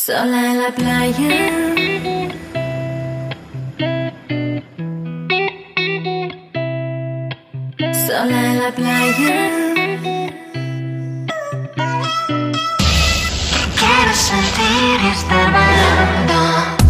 Sola en la playa, sola en la playa. Quiero sentir y estar bailando.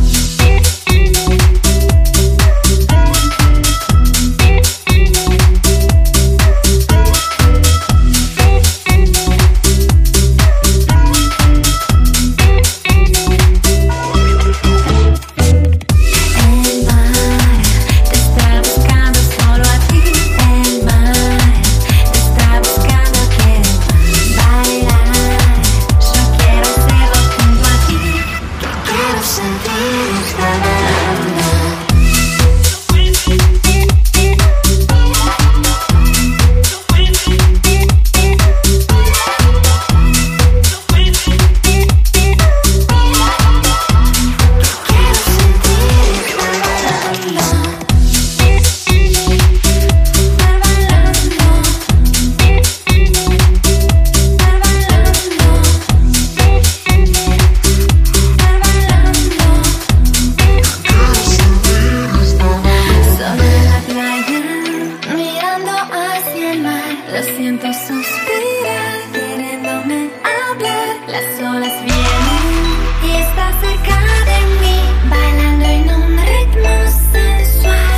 Lo siento suspirar, queriéndome hablar. Las olas vienen y estás cerca de mí, bailando en un ritmo sensual.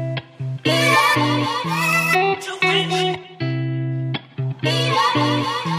Yeah.